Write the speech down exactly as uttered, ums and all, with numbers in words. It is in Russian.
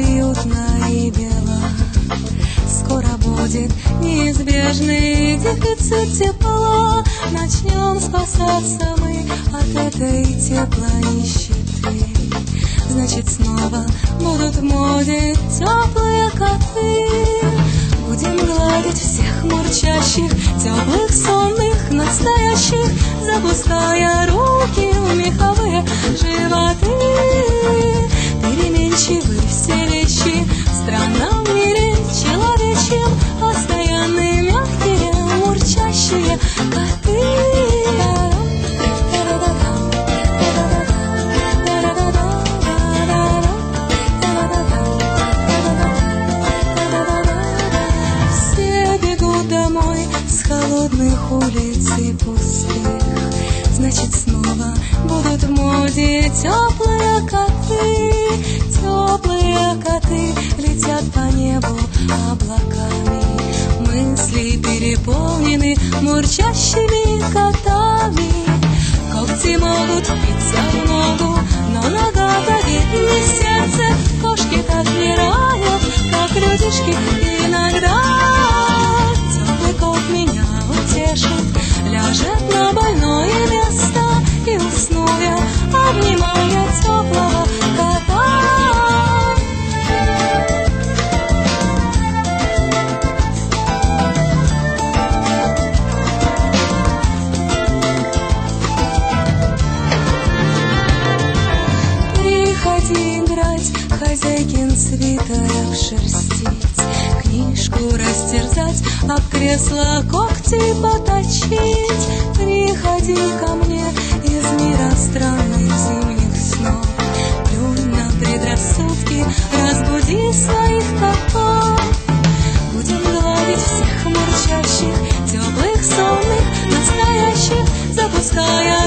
уютно и бело. Скоро будет неизбежный дефицит тепла. Начнем спасаться мы от этой теплой нищеты. Значит, снова будут в моде теплые коты. Будем гладить всех мурчащих, теплых, сонных, настоящих, запуская руки в меховые животы. Переменчивы все вещи в странном мире человечьем, постоянные, мягкие, мурчащие коты. Холодных улиц и пустых. Значит, снова будут в моде теплые коты. Теплые коты летят по небу облаками. Мысли переполнены мурчащими котами. Когти могут впиться в ногу, но нога давит не сердце. Кошки так отмирают, как людишки иногда. Теплый кот меня утешит, ляжет на больное место, и усну я, обнимая теплого кота. Приходи играть, хозяйкин свитер шерстить, книжку растерзать, об кресло когти поточить. Приходи ко мне из мира странных зимних снов. Плюнь на предрассудки, разбуди своих котов. Будем гладить всех мурчащих, теплых, сонных, настоящих, запуская